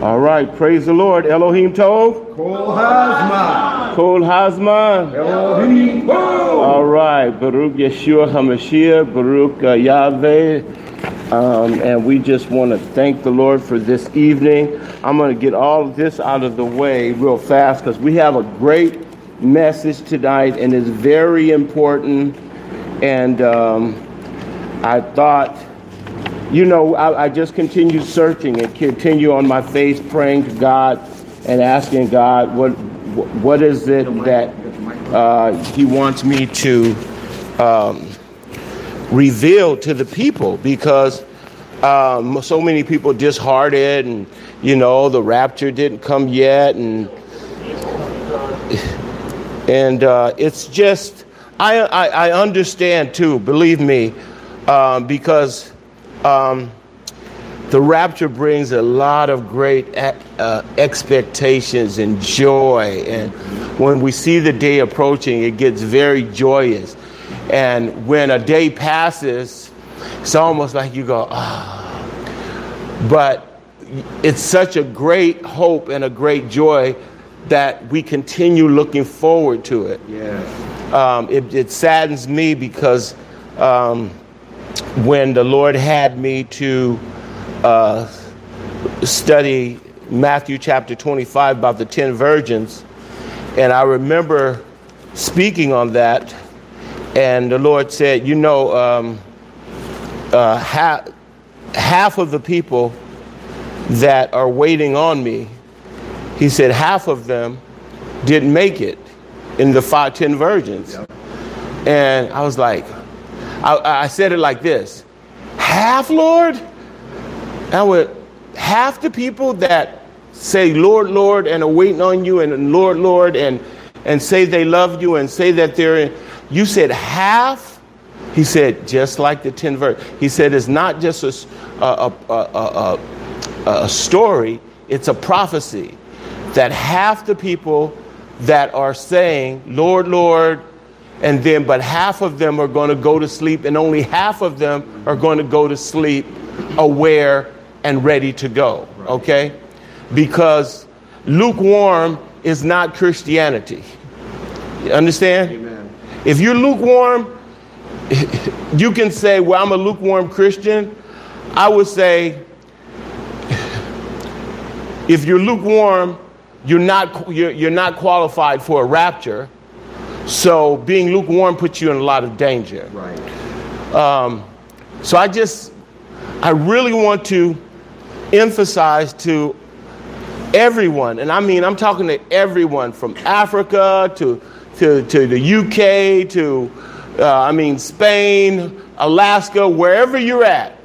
All right, praise the Lord. Elohim Tov. Kol Hazman. Kol Hazman. Elohim Tov. All right, Baruch Yeshua HaMashiach, Baruch Yahweh. And we just want to thank the Lord for this evening. I'm going to get all of this out of the way real fast because we have a great message tonight and it's very important. And I thought, I just continue searching and continue on my face, praying to God and asking God what is it that He wants me to reveal to the people, because so many people disheartened and the rapture didn't come yet, and it's just I understand too, believe me, because the rapture brings a lot of great expectations and joy, and when we see the day approaching, it gets very joyous. And when a day passes, it's almost like you go, But it's such a great hope and a great joy that we continue looking forward to it. Yes. It saddens me because when the Lord had me to study Matthew chapter 25 about the 10 virgins, and I remember speaking on that, and the Lord said, half of the people that are waiting on me, He said, half of them didn't make it in the 10 virgins. Yep. And I was like, I said it like this: half, Lord? I went, half the people that say, Lord, Lord, and are waiting on you, and Lord, Lord, and say they love you and say that they're in. You said half? He said, just like the 10 virgins. He said, it's not just a story, it's a prophecy. That half the people that are saying, Lord, Lord, but half of them are going to go to sleep, and only half of them are going to go to sleep aware and ready to go, okay? Because lukewarm is not Christianity. You understand? Amen. If you're lukewarm, you can say, well, I'm a lukewarm Christian. I would say, if you're lukewarm, you're not qualified for a rapture. So being lukewarm puts you in a lot of danger. Right. So I really want to emphasize to everyone, and I mean, I'm talking to everyone from Africa to the UK to, Spain, Alaska, wherever you're at.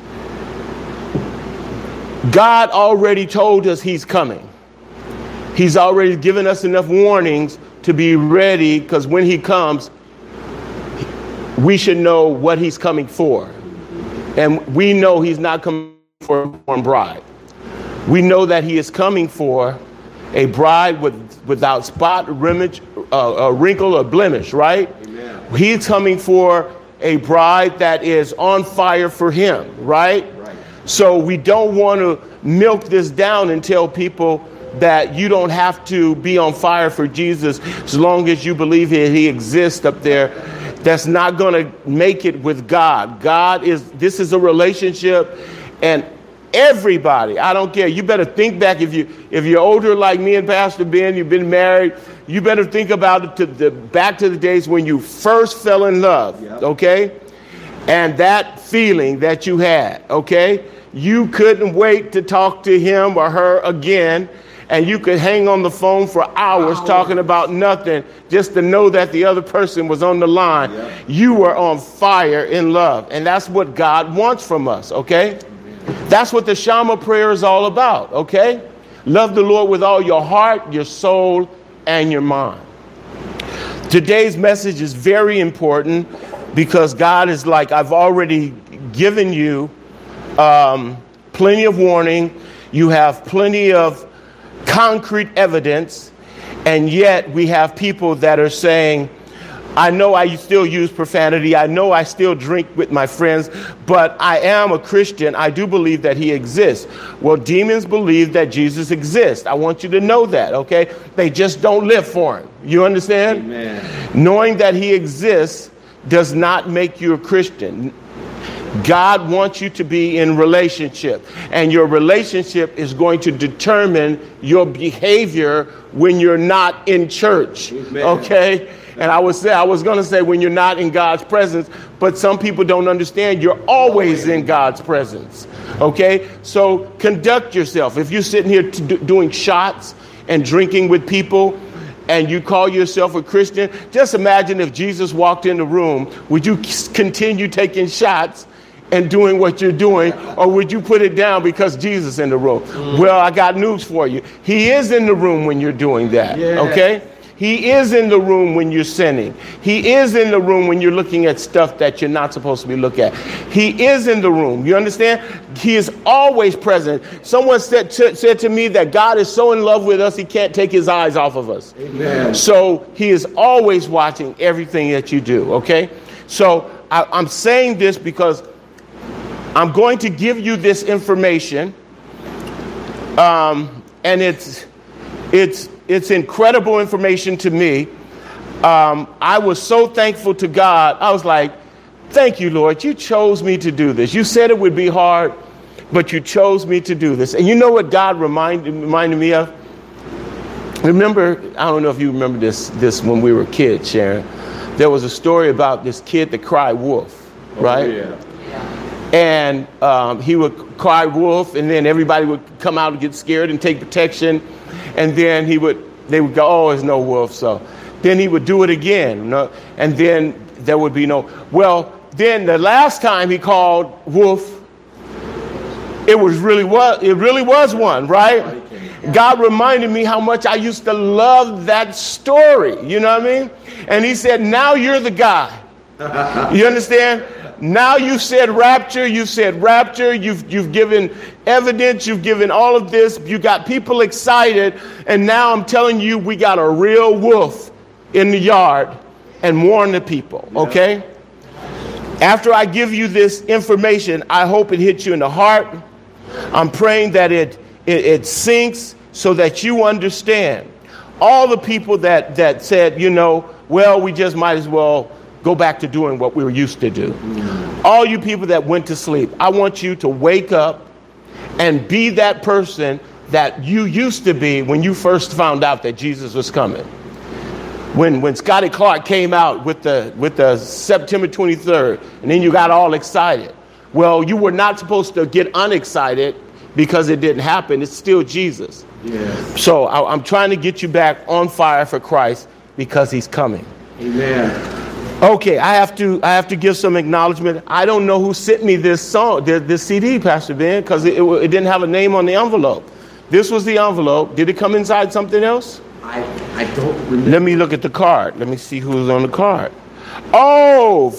God already told us He's coming. He's already given us enough warnings to be ready, because when He comes, we should know what He's coming for. And we know He's not coming for a born bride. We know that He is coming for a bride without spot, wrinkle, or blemish, right? Amen. He's coming for a bride that is on fire for Him, right? So we don't want to milk this down and tell people that you don't have to be on fire for Jesus as long as you believe He exists up there. That's not going to make it with God. This is a relationship, and everybody, I don't care. You better think back, if you're older like me and Pastor Ben, you've been married, you better think about it back to the days when you first fell in love, yep. Okay? And that feeling that you had, okay? You couldn't wait to talk to him or her again, and you could hang on the phone for hours talking about nothing just to know that the other person was on the line. Yep. You were on fire in love, and that's what God wants from us, okay? That's what the Shema prayer is all about, okay? Love the Lord with all your heart, your soul, and your mind. Today's message is very important because God is like, I've already given you plenty of warning. You have plenty of concrete evidence, and yet we have people that are saying, I know I still use profanity. I know I still drink with my friends, but I am a Christian. I do believe that he exists. Well, demons believe that Jesus exists. I want you to know that, okay? They just don't live for him. You understand? Amen. Knowing that he exists does not make you a Christian. God wants you to be in relationship, and your relationship is going to determine your behavior when you're not in church. Amen. Okay? And I was going to say when you're not in God's presence, but some people don't understand you're always in God's presence. Okay? So conduct yourself. If you're sitting here doing shots and drinking with people, and you call yourself a Christian, just imagine if Jesus walked in the room, would you continue taking shots and doing what you're doing, or would you put it down because Jesus is in the room? Well, I got news for you. He is in the room when you're doing that, okay? He is in the room when you're sinning. He is in the room when you're looking at stuff that you're not supposed to be looking at. He is in the room. You understand? He is always present. Someone said to me that God is so in love with us, he can't take his eyes off of us. Amen. So he is always watching everything that you do, okay? So I'm saying this because I'm going to give you this information, and it's incredible information to me. I was so thankful to God. I was like, thank you, Lord. You chose me to do this. You said it would be hard, but you chose me to do this. And you know what God reminded me of? Remember, I don't know if you remember this when we were kids, Sharon. There was a story about this kid that cried wolf, right? Oh, yeah. And he would cry wolf, and then everybody would come out and get scared and take protection. And then they would go, oh, there's no wolf. So then he would do it again. And then there would be no. Well, then the last time he called wolf, it really was one, right? God reminded me how much I used to love that story. You know what I mean? And he said, now you're the guy. You understand? Now you've said rapture, you've given evidence, you've given all of this, you got people excited, and now I'm telling you we got a real wolf in the yard, and warn the people, okay? After I give you this information, I hope it hits you in the heart. I'm praying that it sinks so that you understand. All the people that said, well, we just might as well go back to doing what we were used to do. All you people that went to sleep, I want you to wake up and be that person that you used to be when you first found out that Jesus was coming. When Scotty Clark came out with the September 23rd, and then you got all excited. Well, you were not supposed to get unexcited because it didn't happen. It's still Jesus. Yes. So I'm trying to get you back on fire for Christ because he's coming. Amen. Okay, I have to give some acknowledgement. I don't know who sent me this song, this CD, Pastor Ben, because it didn't have a name on the envelope. This was the envelope. Did it come inside something else? I don't remember. Let me look at the card. Let me see who's on the card. Oh,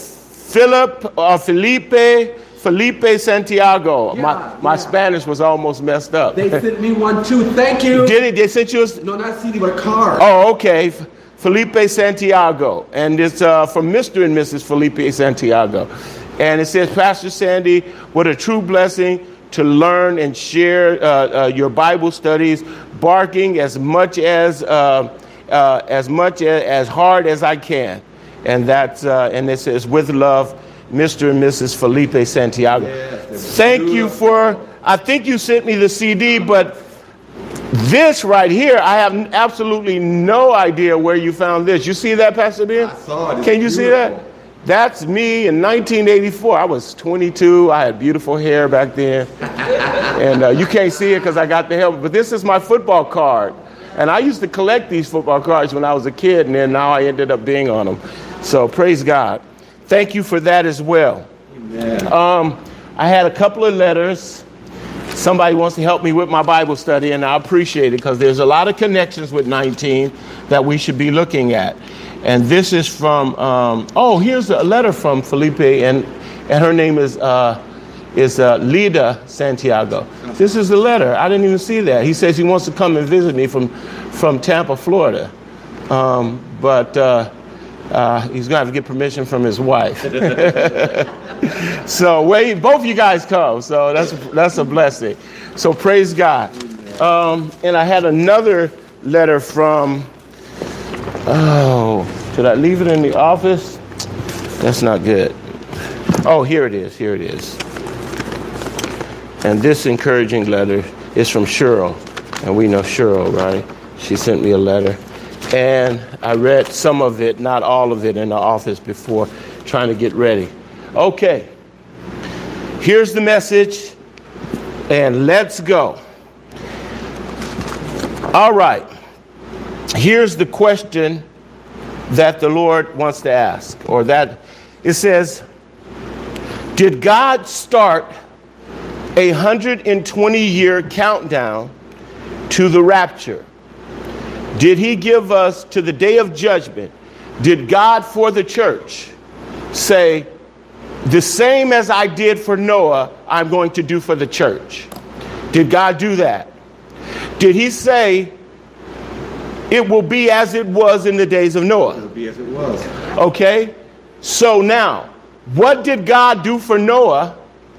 Felipe Santiago. My Spanish was almost messed up. They sent me one too. Thank you. Did it? They sent you No, not CD, but a card. Oh, okay. Felipe Santiago, and it's from Mr. and Mrs. Felipe Santiago. And it says, Pastor Sandy, what a true blessing to learn and share your Bible studies, barking as much as hard as I can. And that's and it says, with love, Mr. and Mrs. Felipe Santiago. Yes, thank you for, I think you sent me the CD, but this right here, I have absolutely no idea where you found this. You see that, Pastor Ben? I saw it. Can you see that? That's me in 1984. I was 22. I had beautiful hair back then. And you can't see it because I got the helmet. But this is my football card. And I used to collect these football cards when I was a kid, and then now I ended up being on them. So praise God. Thank you for that as well. Amen. I had a couple of letters. Somebody wants to help me with my Bible study, and I appreciate it because there's a lot of connections with 19 that we should be looking at. And this is from, here's a letter from Felipe, and her name is Lida Santiago. This is the letter. I didn't even see that. He says he wants to come and visit me from Tampa, Florida. He's going to have to get permission from his wife. So both you guys come. So that's a blessing. So praise God. And I had another letter from, did I leave it in the office? That's not good. Oh, here it is. Here it is. And this encouraging letter is from Cheryl. And we know Cheryl, right? She sent me a letter. And I read some of it, not all of it, in the office before trying to get ready. Okay. Here's the message. And let's go. All right. Here's the question that the Lord wants to ask. Or that it says, did God start a 120-year countdown to the rapture? Did he give us to the day of judgment? Did God for the church say, the same as I did for Noah, I'm going to do for the church? Did God do that? Did he say, it will be as it was in the days of Noah? It will be as it was. Okay. So now, what did God do for Noah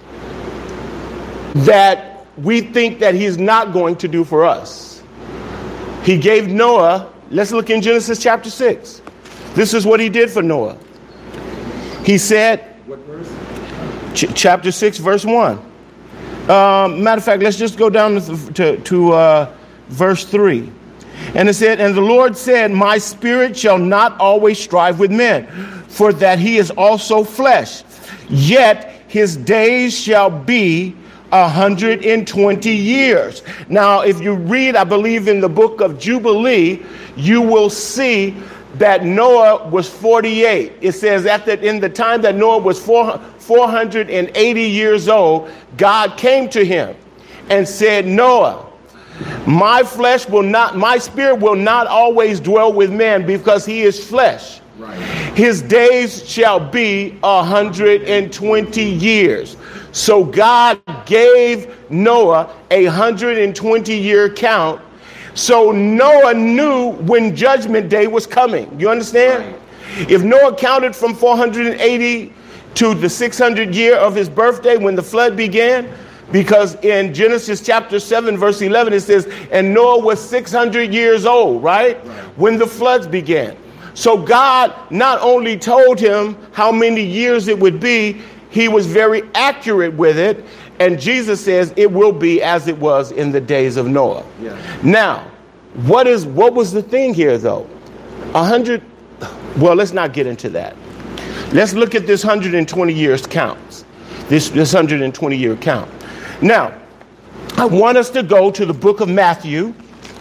that we think that he's not going to do for us? He gave Noah, let's look in Genesis chapter 6. This is what he did for Noah. He said, What verse? Chapter 6, verse 1. Matter of fact, let's just go down to verse 3. And it said, and the Lord said, my spirit shall not always strive with men, for that he is also flesh. Yet his days shall be 120 years. Now, if you read, I believe in the book of Jubilee, you will see that Noah was 48. It says in the time that Noah was 480 years old, God came to him and said, Noah, my spirit will not always dwell with man because he is flesh. Right. His days shall be 120 years. So God gave Noah a 120-year count. So Noah knew when judgment day was coming. You understand? Right. If Noah counted from 480 to the 600th year of his birthday when the flood began, because in Genesis chapter 7, verse 11, it says, and Noah was 600 years old, right? When the floods began. So God not only told him how many years it would be, he was very accurate with it. And Jesus says it will be as it was in the days of Noah. Yeah. Now, what was the thing here, though? 100. Well, let's not get into that. Let's look at this 120 years counts. This 120-year count. Now, I want us to go to the book of Matthew,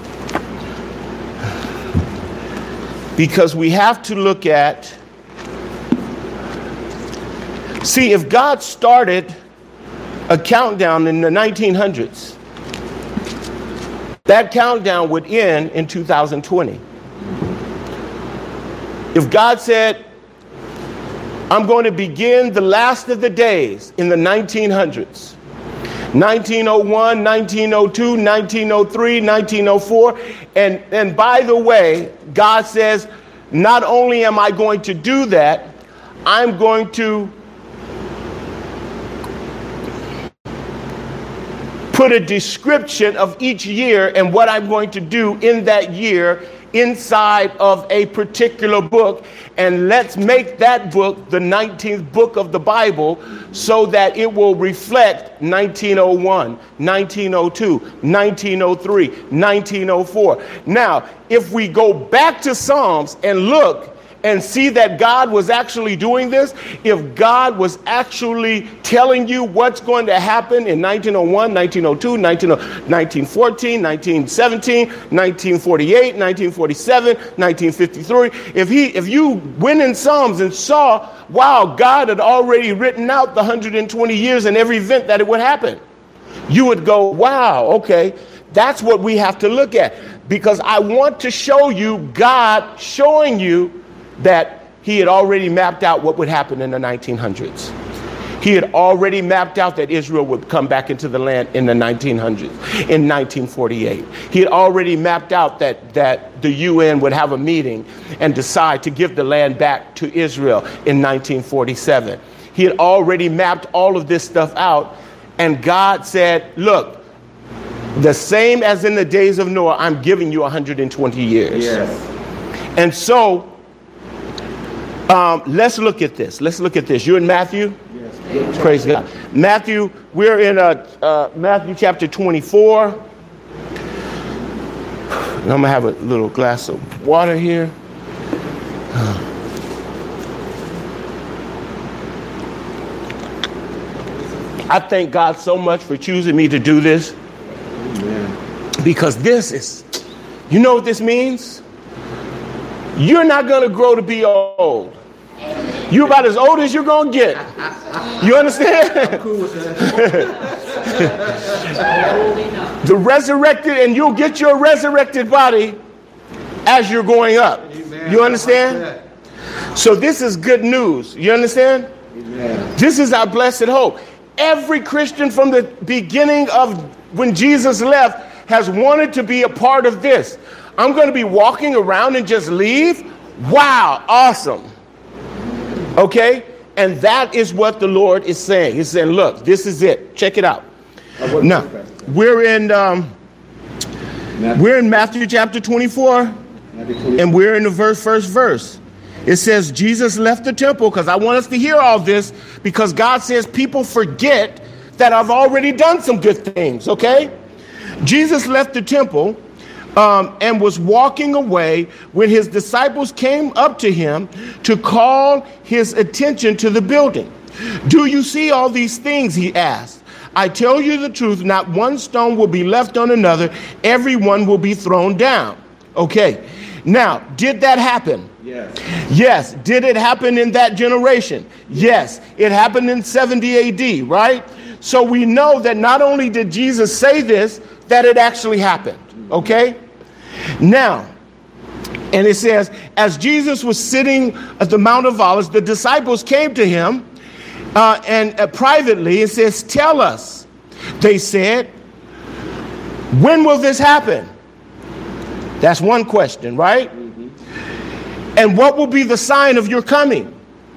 because we have to look at, see, if God started a countdown in the 1900s, that countdown would end in 2020. If God said, I'm going to begin the last of the days in the 1900s, 1901, 1902, 1903, 1904. And by the way, God says, not only am I going to do that, I'm going to put a description of each year and what I'm going to do in that year inside of a particular book, and let's make that book the 19th book of the Bible so that it will reflect 1901, 1902, 1903, 1904. Now, if we go back to Psalms and look and see that God was actually doing this, if God was actually telling you what's going to happen in 1901, 1902, 1914, 1917, 1948, 1947, 1953, if you went in Psalms and saw, wow, God had already written out the 120 years and every event that it would happen, you would go, wow, okay, that's what we have to look at. Because I want to show you God showing you that he had already mapped out what would happen in the 1900s. He had already mapped out that Israel would come back into the land in the 1900s, in 1948. He had already mapped out that the UN would have a meeting and decide to give the land back to Israel in 1947. He had already mapped all of this stuff out. And God said, look, the same as in the days of Noah, I'm giving you 120 years. Yes. And so let's look at this. Let's look at this. You're in Matthew? Yes. Praise God. Matthew, we're in Matthew chapter 24. And I'm going to have a little glass of water here. I thank God so much for choosing me to do this. Amen. Because this is, you know what this means? You're not going to grow to be old. You're about as old as you're going to get. You understand? Cool with that. The resurrected, and you'll get your resurrected body as you're going up. Amen. You understand? So this is good news. You understand? Amen. This is our blessed hope. Every Christian from the beginning of when Jesus left has wanted to be a part of this. I'm going to be walking around and just leave? Wow, awesome. Okay? And that is what the Lord is saying. He's saying, look, this is it. Check it out. Now, we're in Matthew chapter 24, and we're in the first verse. It says, Jesus left the temple, because I want us to hear all this, because God says people forget that I've already done some good things, okay? Jesus left the temple and was walking away when his disciples came up to him to call his attention to the building. Do you see all these things? He asked. I tell you the truth, not one stone will be left on another. Everyone will be thrown down. Okay. Now, did that happen? Yes. Yes. Did it happen in that generation? Yes. It happened in 70 AD, right? So we know that not only did Jesus say this, that it actually happened. Okay? Now, and it says, as Jesus was sitting at the Mount of Olives, the disciples came to him and privately, it says, tell us. They said, when will this happen? That's one question, right? Mm-hmm. And what will be the sign of your coming?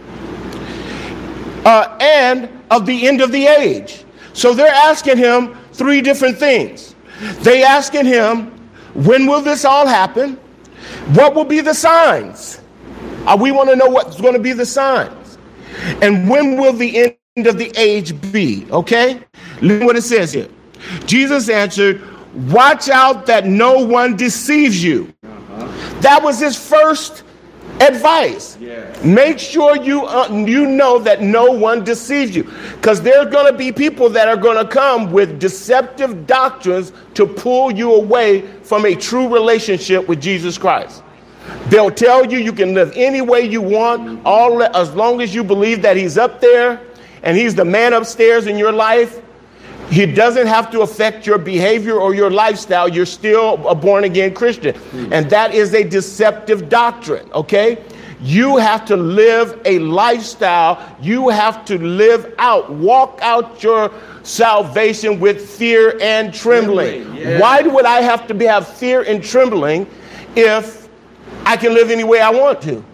And of the end of the age. So they're asking him three different things. They asking him, when will this all happen? What will be the signs? We want to know what's going to be the signs. And when will the end of the age be? Okay? Look what it says here. Jesus answered, watch out that no one deceives you. That was his first advice. Yes. Make sure you know that no one deceives you, because there's going to be people that are going to come with deceptive doctrines to pull you away from a true relationship with Jesus Christ. They'll tell you you can live any way you want, as long as you believe that he's up there and he's the man upstairs in your life. He doesn't have to affect your behavior or your lifestyle. You're still a born-again Christian. And that is a deceptive doctrine, okay? You have to live a lifestyle. You have to walk out your salvation with fear and trembling. Yeah. Why would I have to have fear and trembling if I can live any way I want to?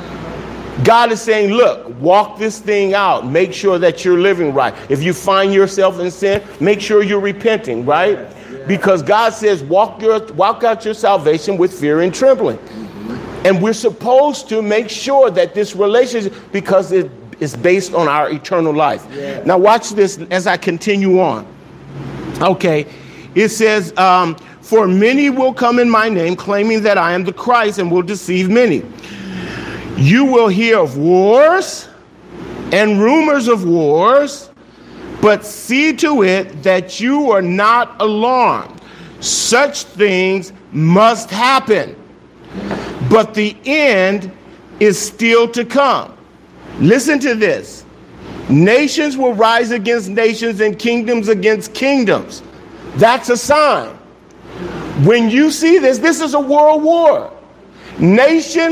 God is saying, look, walk this thing out. Make sure that you're living right. If you find yourself in sin, make sure you're repenting, right? Yes, yes. Because God says, walk out your salvation with fear and trembling. Mm-hmm. And we're supposed to make sure that this relationship, because it is based on our eternal life. Yes. Now watch this as I continue on. Okay, it says, for many will come in my name, claiming that I am the Christ, and will deceive many. You will hear of wars and rumors of wars, but see to it that you are not alarmed. Such things must happen, but the end is still to come. Listen to this. Nations will rise against nations and kingdoms against kingdoms. That's a sign. When you see this, this is a world war. Nation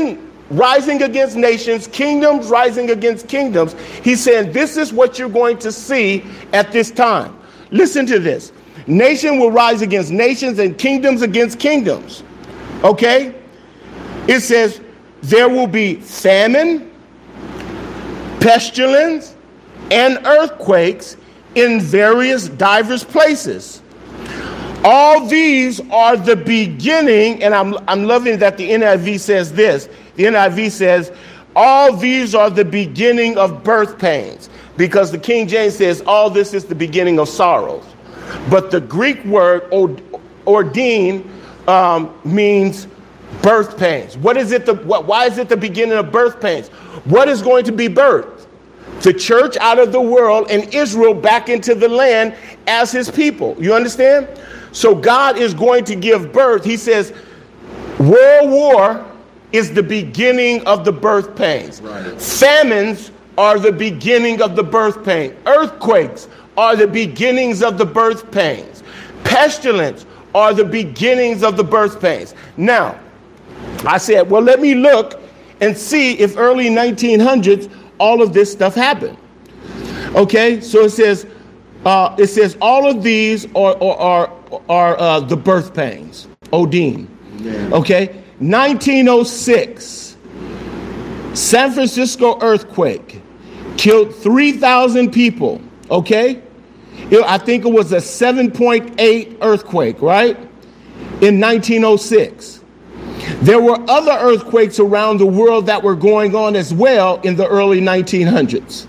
rising against nations, kingdoms rising against kingdoms. He's saying this is what you're going to see at this time. Listen to this. Nation will rise against nations and kingdoms against kingdoms. Okay? It says there will be famine, pestilence, and earthquakes in various diverse places. All these are the beginning, and I'm loving that the NIV says this. The NIV says, all these are the beginning of birth pains, because the King James says all this is the beginning of sorrows. But the Greek word ordain means birth pains. Why is it the beginning of birth pains? What is going to be birthed? The church out of the world and Israel back into the land as his people. You understand? So God is going to give birth. He says World War is the beginning of the birth pains. Right. Famines are the beginning of the birth pain. Earthquakes are the beginnings of the birth pains. Pestilence are the beginnings of the birth pains. Now, I said, well, let me look and see if early 1900s all of this stuff happened. Okay, so it says all of these are the birth pains. Odin. Yeah. Okay, 1906, San Francisco earthquake killed 3,000 people. Okay, I think it was a 7.8 earthquake, right? In 1906. There were other earthquakes around the world that were going on as well in the early 1900s.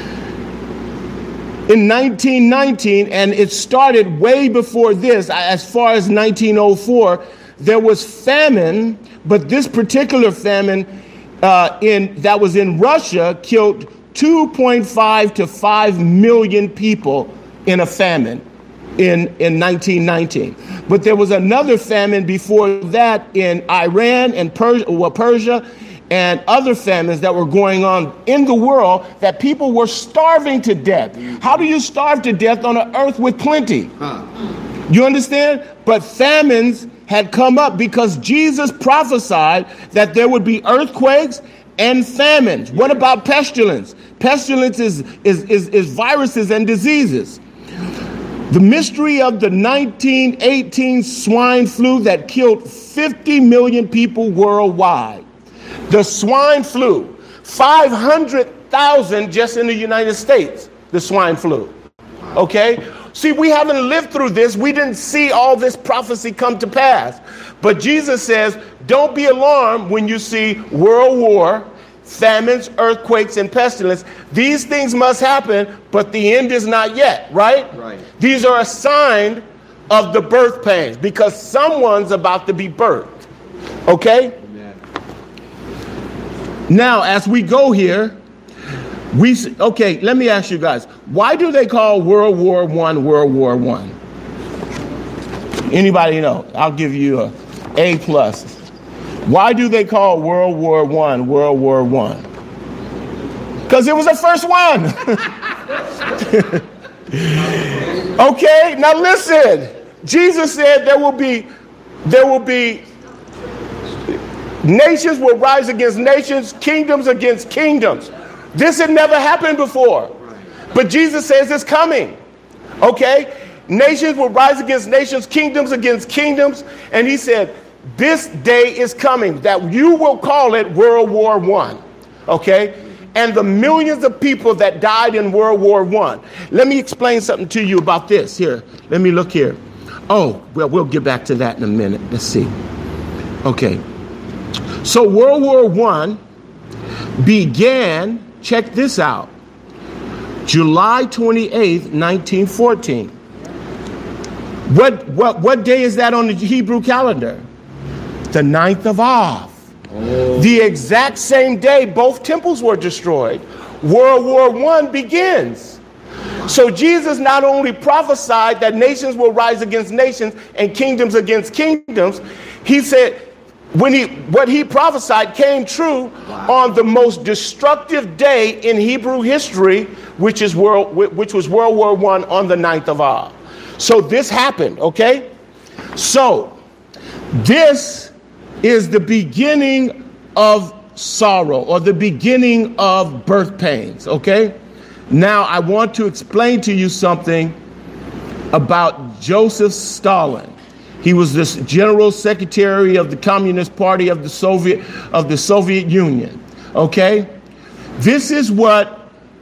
In 1919, and it started way before this, as far as 1904, there was famine, but this particular famine that was in Russia killed 2.5 to 5 million people in a famine in 1919. But there was another famine before that in Iran and Persia and other famines that were going on in the world that people were starving to death. How do you starve to death on an earth with plenty? You understand? But famines had come up because Jesus prophesied that there would be earthquakes and famines. What about pestilence? Pestilence is viruses and diseases. The mystery of the 1918 swine flu that killed 50 million people worldwide. The swine flu, 500,000 just in the United States, the swine flu. Okay? See, we haven't lived through this. We didn't see all this prophecy come to pass. But Jesus says, don't be alarmed when you see world war, famines, earthquakes, and pestilence. These things must happen, but the end is not yet, right? Right. These are a sign of the birth pains because someone's about to be birthed. Okay? Amen. Now, as we go here, okay, let me ask you guys, why do they call World War I World War I? Anybody know? I'll give you a A+. Why do they call World War I World War I? Because it was the first one. Okay, now listen. Jesus said there will be nations will rise against nations, kingdoms against kingdoms. This had never happened before. But Jesus says it's coming. Okay? Nations will rise against nations, kingdoms against kingdoms. And he said, this day is coming that you will call it World War I. Okay? And the millions of people that died in World War I. Let me explain something to you about this. Here, let me look here. Oh, well, we'll get back to that in a minute. Let's see. Okay. So World War I began, check this out, July 28th, 1914. What day is that on the Hebrew calendar? The 9th of Av. Oh. The exact same day both temples were destroyed. World War I begins. So Jesus not only prophesied that nations will rise against nations and kingdoms against kingdoms, he said what he prophesied came true on the most destructive day in Hebrew history, which was World War I on the 9th of Av. So this happened, okay? So this is the beginning of sorrow, or the beginning of birth pains, okay? Now, I want to explain to you something about Joseph Stalin. He was this general secretary of the Communist Party of the Soviet Union, okay? This is what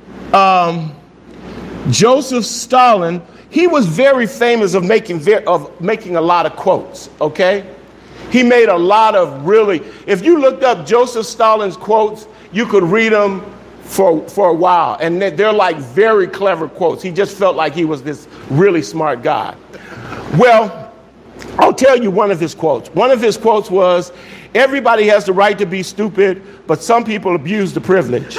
Joseph Stalin, he was very famous of making a lot of quotes, okay? He made a lot of really, if you looked up Joseph Stalin's quotes, you could read them for a while. And they're like very clever quotes. He just felt like he was this really smart guy. Well, I'll tell you one of his quotes. One of his quotes was, everybody has the right to be stupid, but some people abuse the privilege.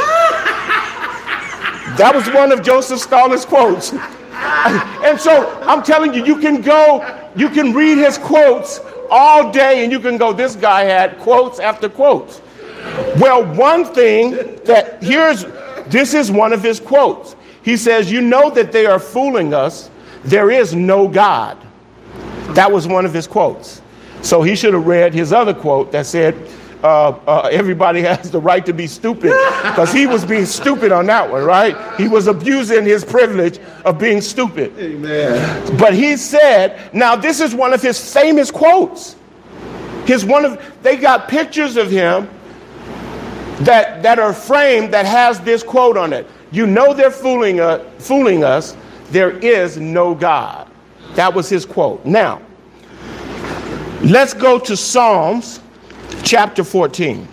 That was one of Joseph Stalin's quotes. And so I'm telling you, you can read his quotes all day and you can go, this guy had quotes after quotes. Well, one thing this is one of his quotes. He says, you know that they are fooling us. There is no God. That was one of his quotes. So he should have read his other quote that said, everybody has the right to be stupid, because he was being stupid on that one, right? He was abusing his privilege of being stupid. Amen. But he said, now this is one of his famous quotes. They got pictures of him that are framed that has this quote on it. You know they're fooling us. There is no God. That was his quote. Now, let's go to Psalms chapter 14.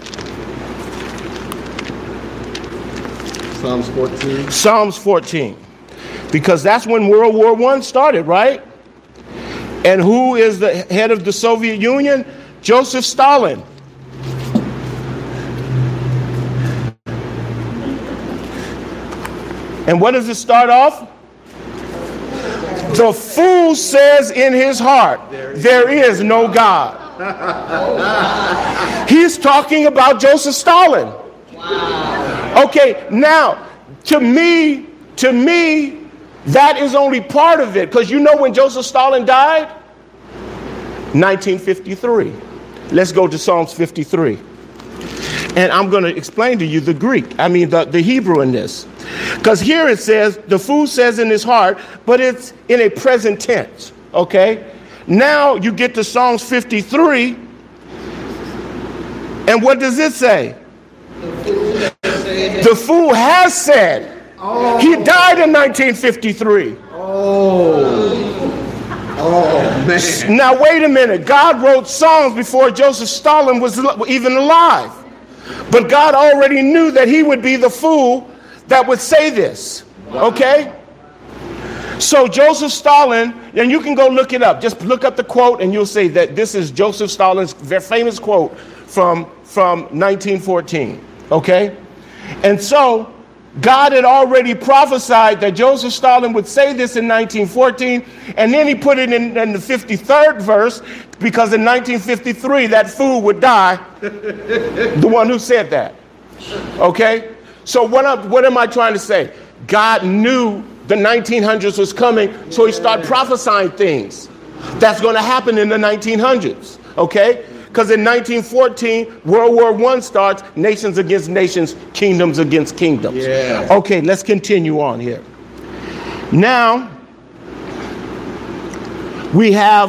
Psalms 14. Psalms 14. Because that's when World War I started, right? And who is the head of the Soviet Union? Joseph Stalin. And what does it start off? The fool says in his heart, there is no God. He's talking about Joseph Stalin. Wow. Okay, now, to me, that is only part of it. Because you know when Joseph Stalin died? 1953. Let's go to Psalms 53. And I'm going to explain to you the the Hebrew in this. Because here it says, the fool says in his heart, but it's in a present tense, okay? Now you get to Psalms 53, and what does it say? The fool has said. Oh. He died in 1953. Oh, man. Now, wait a minute. God wrote songs before Joseph Stalin was even alive. But God already knew that he would be the fool that would say this. Okay? So Joseph Stalin, and you can go look it up. Just look up the quote and you'll see that this is Joseph Stalin's very famous quote from 1914. Okay? And so God had already prophesied that Joseph Stalin would say this in 1914, and then he put it in the 53rd verse, because in 1953 that fool would die, the one who said that. Okay? So what am I trying to say? God knew the 1900s was coming, so he started prophesying things that's going to happen in the 1900s. Okay? Because in 1914, World War I starts, nations against nations, kingdoms against kingdoms. Yeah. Okay, let's continue on here. Now, we have,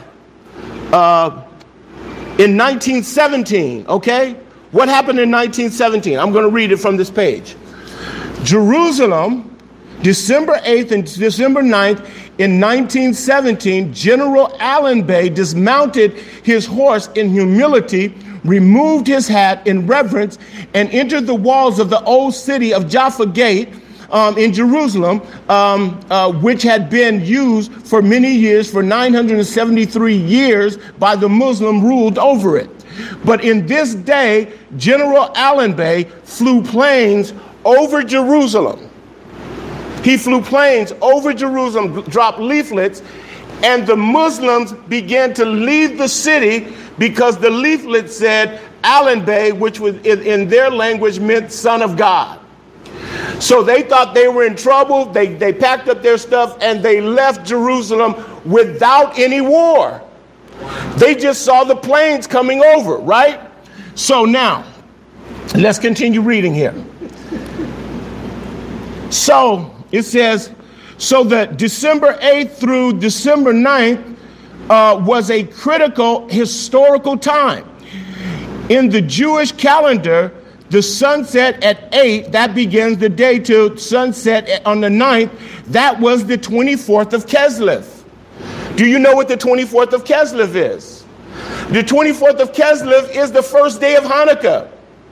in 1917, okay? What happened in 1917? I'm going to read it from this page. Jerusalem, December 8th and December 9th, in 1917, General Allenby dismounted his horse in humility, removed his hat in reverence, and entered the walls of the old city of Jaffa Gate in Jerusalem, which had been used for many years, for 973 years, by the Muslim ruled over it. But in this day, General Allenby flew planes over Jerusalem. He flew planes over Jerusalem, dropped leaflets, and the Muslims began to leave the city because the leaflet said Allenby, which was in their language meant son of God. So they thought they were in trouble. They packed up their stuff and they left Jerusalem without any war. They just saw the planes coming over, right? So now, Let's continue reading here. So it says, so that December 8th through December 9th was a critical historical time. In the Jewish calendar, the sunset at 8, that begins the day to sunset on the 9th. That was the 24th of Kislev. Do you know what the 24th of Kislev is? The 24th of Kislev is the first day of Hanukkah.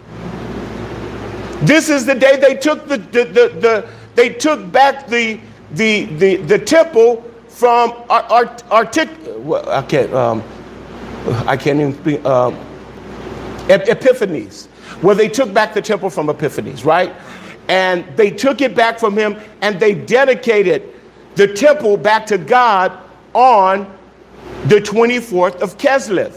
This is the day they took they took back the temple from Epiphanes, where they took back the temple from Epiphanes, right? And they took it back from him, and they dedicated the temple back to God on the 24th of Kislev.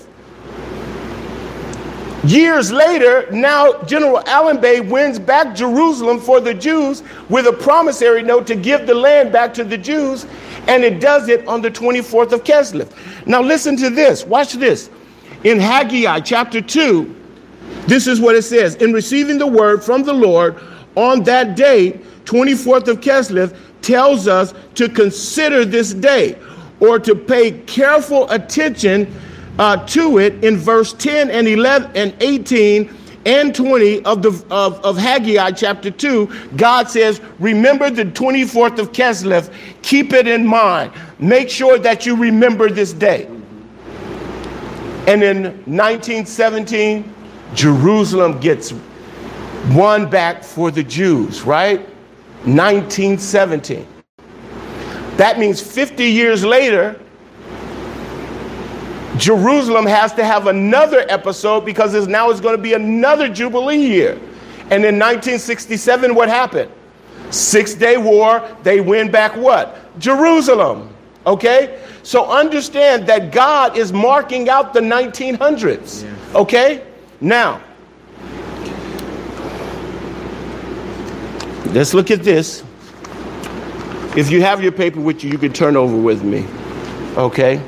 Years later, now General Allenby wins back Jerusalem for the Jews with a promissory note to give the land back to the Jews, and it does it on the 24th of Kislev. Now listen to this. Watch this. In Haggai chapter 2, this is what it says. In receiving the word from the Lord on that day, 24th of Kislev, tells us to consider this day, or to pay careful attention to it. In verse 10 and 11 and 18 and 20 of Haggai chapter 2, God says, remember the 24th of Kislev, keep it in mind. Make sure that you remember this day. And in 1917, Jerusalem gets won back for the Jews, right? 1917. That means 50 years later, Jerusalem has to have another episode because now it's going to be another Jubilee year. And in 1967, what happened? 6-Day War, they win back what? Jerusalem. Okay? So understand that God is marking out the 1900s. Yes. Okay? Now, let's look at this. If you have your paper with you, you can turn over with me. Okay?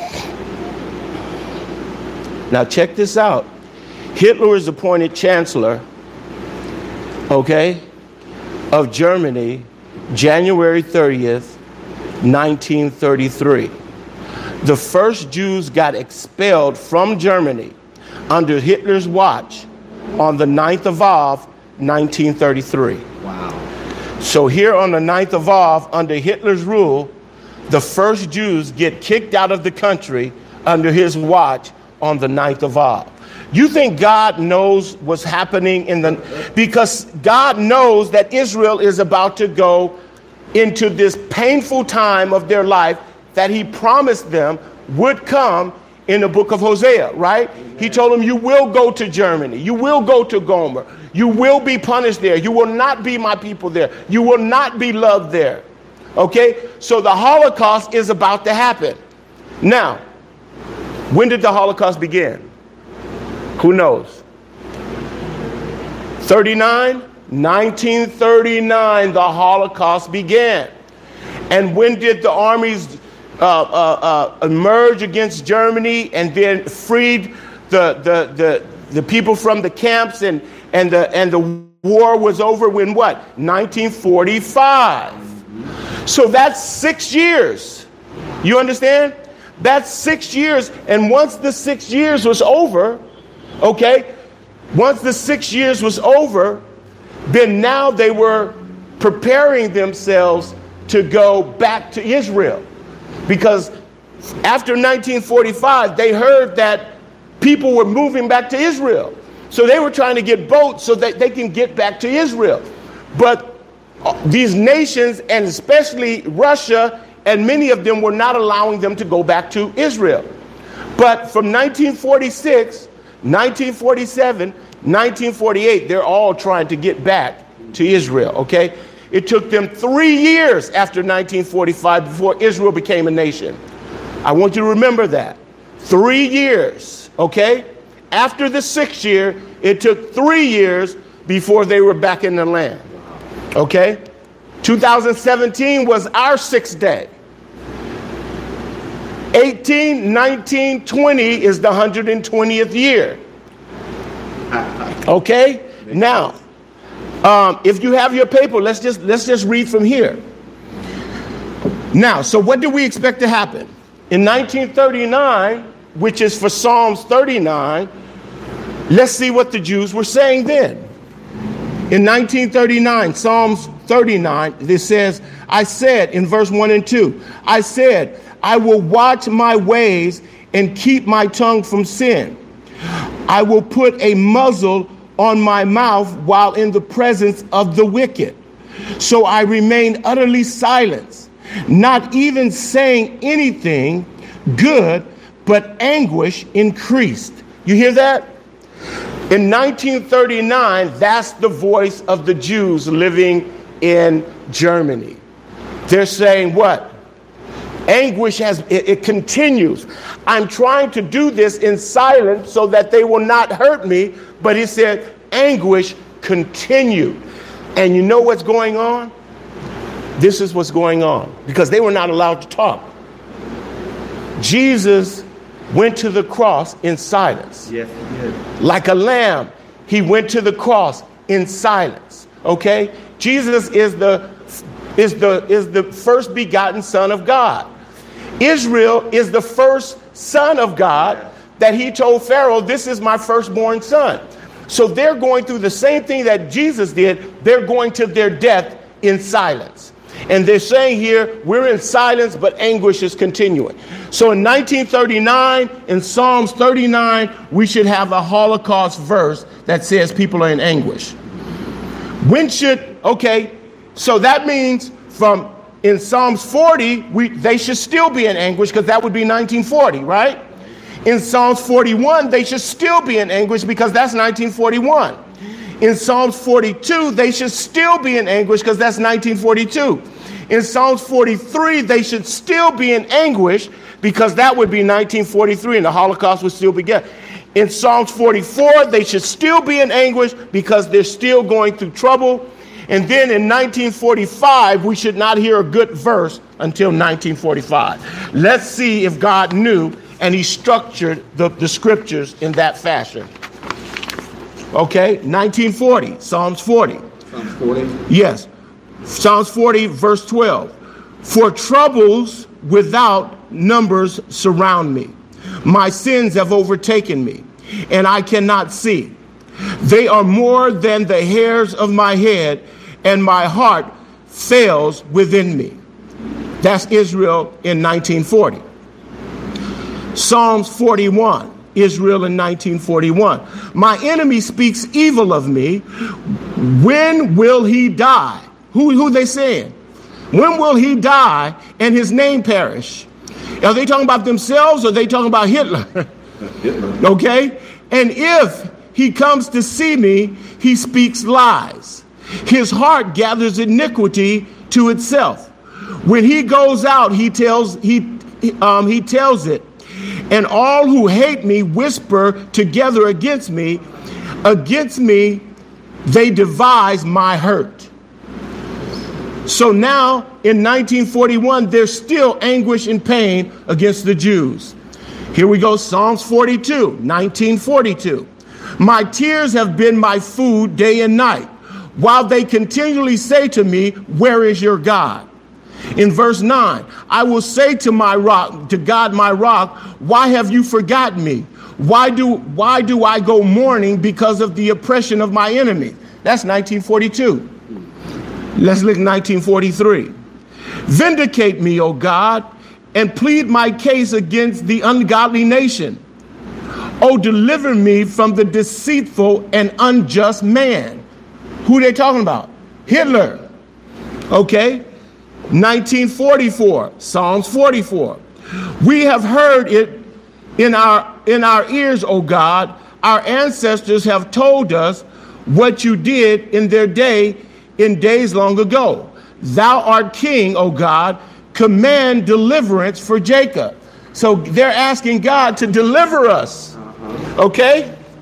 Now check this out. Hitler is appointed chancellor, okay, of Germany, January 30th, 1933. The first Jews got expelled from Germany under Hitler's watch on the 9th of Av, 1933. Wow. So here on the 9th of Av, under Hitler's rule, the first Jews get kicked out of the country under his watch on the 9th of Av. You think God knows what's happening because God knows that Israel is about to go into this painful time of their life that he promised them would come in the book of Hosea, right? Amen. He told them, you will go to Germany. You will go to Gomer. You will be punished there. You will not be my people there. You will not be loved there. Okay? So the Holocaust is about to happen. Now, when did the Holocaust begin? Who knows? 1939, the Holocaust began. And when did the armies emerge against Germany and then freed the people from the camps and the war was over when what? 1945. So that's 6 years. You understand? That's 6 years. And once the 6 years was over, okay, once the 6 years was over, then now they were preparing themselves to go back to Israel. Because after 1945, they heard that people were moving back to Israel. So they were trying to get boats so that they can get back to Israel. But these nations, and especially Russia, and many of them were not allowing them to go back to Israel. But from 1946, 1947, 1948, they're all trying to get back to Israel, okay? It took them 3 years after 1945 before Israel became a nation. I want you to remember that. 3 years, okay? After the 6th year, it took 3 years before they were back in the land, okay? 2017 was our 6th day. 18, 19, 20 is the 120th year. Okay? Now, if you have your paper, let's just read from here. Now, so what do we expect to happen? In 1939, which is for Psalms 39, let's see what the Jews were saying then. In 1939, Psalms 39, it says, I said in verse 1 and 2, I said, I will watch my ways and keep my tongue from sin. I will put a muzzle on my mouth while in the presence of the wicked. So I remained utterly silent, not even saying anything good, but anguish increased. You hear that? In 1939, that's the voice of the Jews living in Germany. They're saying what? Anguish it continues. I'm trying to do this in silence so that they will not hurt me, but he said anguish continued. And you know what's going on? This is what's going on, because they were not allowed to talk. Jesus went to the cross in silence. Yes, he did. Like a lamb, he went to the cross in silence. Okay? Jesus is the first begotten Son of God. Israel is the first son of God that he told Pharaoh, this is my firstborn son. So they're going through the same thing that Jesus did. They're going to their death in silence. And they're saying here, we're in silence, but anguish is continuing. So in 1939, in Psalms 39, we should have a Holocaust verse that says people are in anguish. So that means in Psalms 40, they should still be in anguish, because that would be 1940, right? In Psalms 41, they should still be in anguish, because that's 1941. In Psalms 42, they should still be in anguish, because that's 1942. In Psalms 43, they should still be in anguish, because that would be 1943, and the Holocaust would still begin. In Psalms 44, they should still be in anguish, because they're still going through trouble. And then in 1945, we should not hear a good verse until 1945. Let's see if God knew and he structured the scriptures in that fashion. Okay, 1940, Psalms 40. Psalms 40? Yes, Psalms 40, verse 12. For troubles without numbers surround me. My sins have overtaken me, and I cannot see. They are more than the hairs of my head, and my heart fails within me. That's Israel in 1940. Psalms 41, Israel in 1941. My enemy speaks evil of me. When will he die? Who they saying? When will he die and his name perish? Are they talking about themselves, or are they talking about Hitler? Hitler. Okay? And if he comes to see me, he speaks lies. His heart gathers iniquity to itself. When he goes out, he tells it. And all who hate me whisper together against me. Against me, they devise my hurt. So now, in 1941, there's still anguish and pain against the Jews. Here we go, Psalms 42, 1942. My tears have been my food day and night, while they continually say to me, where is your God? In verse 9, I will say to my rock, to God my rock, why have you forgotten me? Why do I go mourning because of the oppression of my enemy? That's 1942. Let's look at 1943. Vindicate me, O God, and plead my case against the ungodly nation. Oh, deliver me from the deceitful and unjust man. Who are they talking about? Hitler. Okay. 1944, Psalms 44. We have heard it in our ears, O God. Our ancestors have told us what you did in their day, in days long ago. Thou art king, O God. Command deliverance for Jacob. So they're asking God to deliver us. Okay?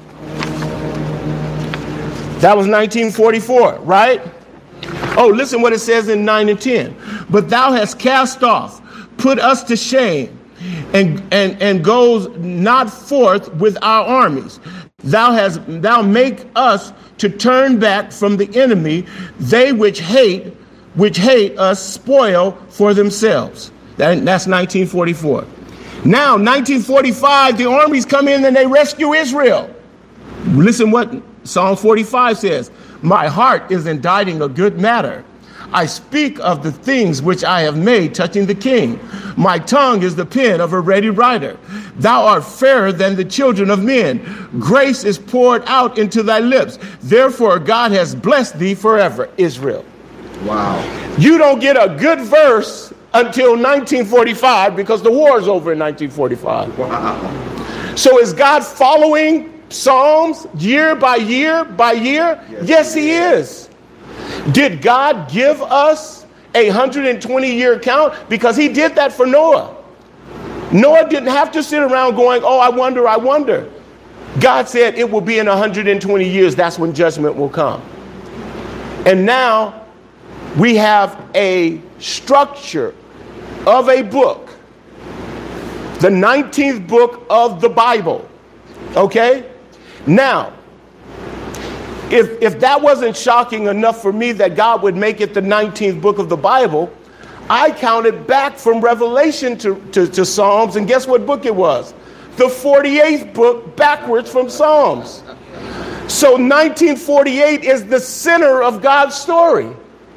That was 1944, right? Oh, listen what it says in 9 and 10. But thou hast cast off, put us to shame, and goes not forth with our armies. thou make us to turn back from the enemy. They which hate us spoil for themselves. That's 1944. Now, 1945, the armies come in and they rescue Israel. Listen what Psalm 45 says. My heart is inditing a good matter. I speak of the things which I have made touching the king. My tongue is the pen of a ready writer. Thou art fairer than the children of men. Grace is poured out into thy lips. Therefore, God has blessed thee forever, Israel. Wow. You don't get a good verse until 1945 because the war is over in 1945. Wow. So is God following Psalms year by year by year? Yes, he is. Did God give us a 120-year count? Because he did that for Noah. Noah didn't have to sit around going, oh, I wonder, I wonder. God said it will be in 120 years. That's when judgment will come. And now we have a structure of a book, the 19th book of the Bible. Okay? Now, if that wasn't shocking enough for me that God would make it the 19th book of the Bible, I counted back from Revelation to Psalms, and guess what book it was? The 48th book backwards from Psalms. So 1948 is the center of God's story.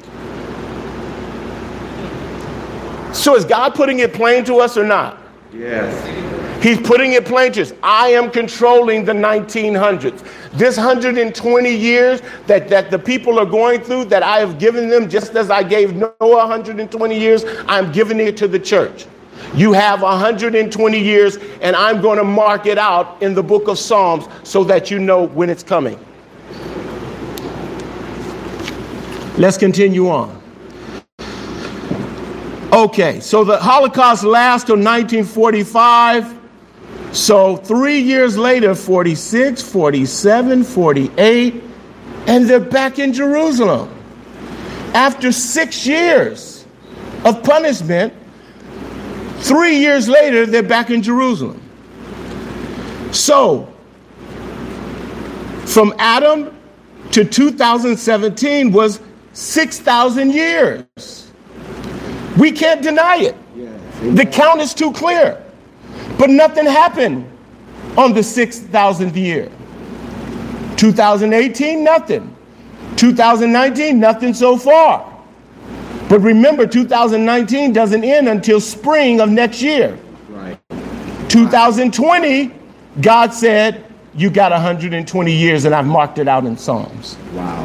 So is God putting it plain to us or not? Yes. He's putting it plain to us. I am controlling the 1900s. This 120 years that the people are going through, that I have given them, just as I gave Noah 120 years, I'm giving it to the church. You have 120 years, and I'm going to mark it out in the book of Psalms so that you know when it's coming. Let's continue on. Okay, so the Holocaust lasts till 1945. So 3 years later, 46, 47, 48, and they're back in Jerusalem. After 6 years of punishment, 3 years later, they're back in Jerusalem. So from Adam to 2017 was 6,000 years. We can't deny it. The count is too clear. But nothing happened on the 6,000th year. 2018, nothing. 2019, nothing so far. But remember, 2019 doesn't end until spring of next year. Right. 2020, God said, you got 120 years, and I've marked it out in Psalms. Wow.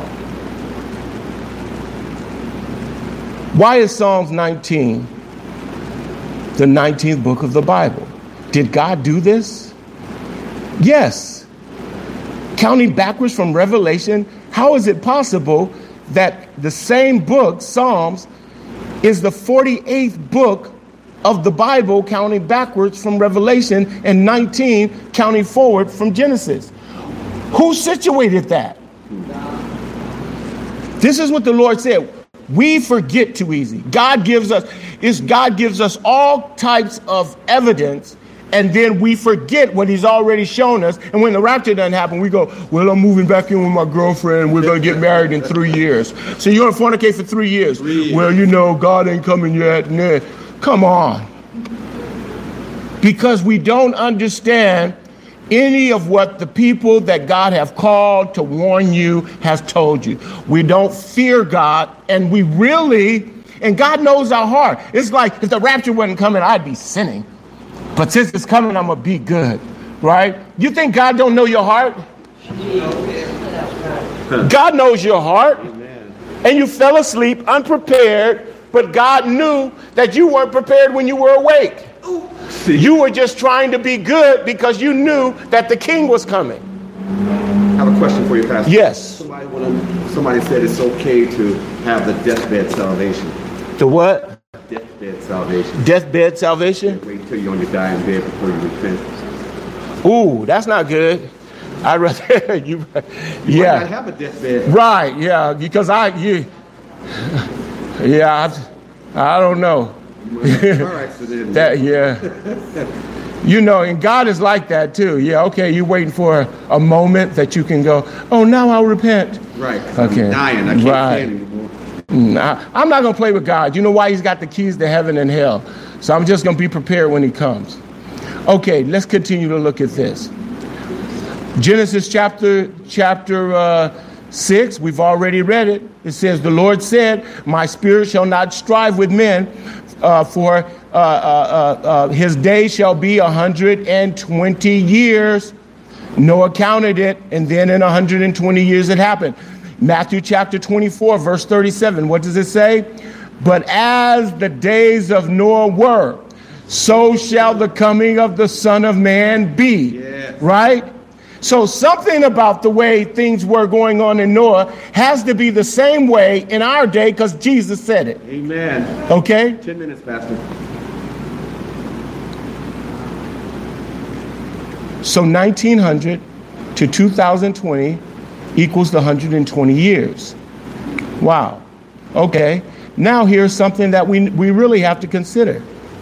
Why is Psalms 19 the 19th book of the Bible? Did God do this? Yes. Counting backwards from Revelation, how is it possible that the same book, Psalms, is the 48th book of the Bible, counting backwards from Revelation, and 19 counting forward from Genesis? Who situated that? This is what the Lord said. We forget too easy. God gives us all types of evidence, and then we forget what he's already shown us. And when the rapture doesn't happen, we go, well, I'm moving back in with my girlfriend. We're going to get married in 3 years. So you're going to fornicate for 3 years. Well, you know, God ain't coming yet. Nah. Come on. Because we don't understand any of what the people that God have called to warn you has told you. We don't fear God, and and God knows our heart. It's like if the rapture wasn't coming, I'd be sinning. But since it's coming, I'm going to be good, right? You think God don't know your heart? God knows your heart. And you fell asleep unprepared, but God knew that you weren't prepared when you were awake. You were just trying to be good because you knew that the king was coming. I have a question for you, Pastor. Yes. Somebody said it's okay to have the deathbed salvation. The what? Deathbed salvation. Deathbed salvation? Wait till you're on your dying bed before you repent. Ooh, that's not good. I'd rather you. You might not have a deathbed. Right. Yeah. Because I don't know. Car accident. You know, and God is like that too. Yeah, okay, you're waiting for a moment that you can go, oh, now I'll repent. Right. Okay. I'm dying. I can't stand anymore. I'm not going to play with God. You know why? He's got the keys to heaven and hell. So I'm just going to be prepared when he comes. Okay, let's continue to look at this. Genesis chapter 6, we've already read it. It says, the Lord said, my spirit shall not strive with men, for his days shall be 120 years. Noah counted it, and then in 120 years it happened. Matthew chapter 24, verse 37, what does it say? But as the days of Noah were, so shall the coming of the Son of Man be. Yes. Right? So something about the way things were going on in Noah has to be the same way in our day because Jesus said it. Amen. Okay? 10 minutes, Pastor. So 1900 to 2020 equals the 120 years. Wow. Okay. Now here's something that we really have to consider.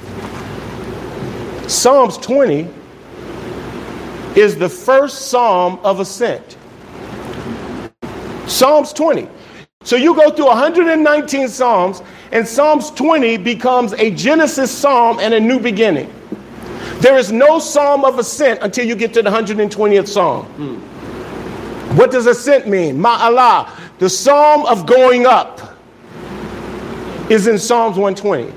Psalms 20 is the first psalm of ascent. Psalms 20. So you go through 119 psalms, and Psalms 20 becomes a Genesis psalm and a new beginning. There is no psalm of ascent until you get to the 120th psalm. What does ascent mean? Ma'alah, the psalm of going up, is in Psalms 120.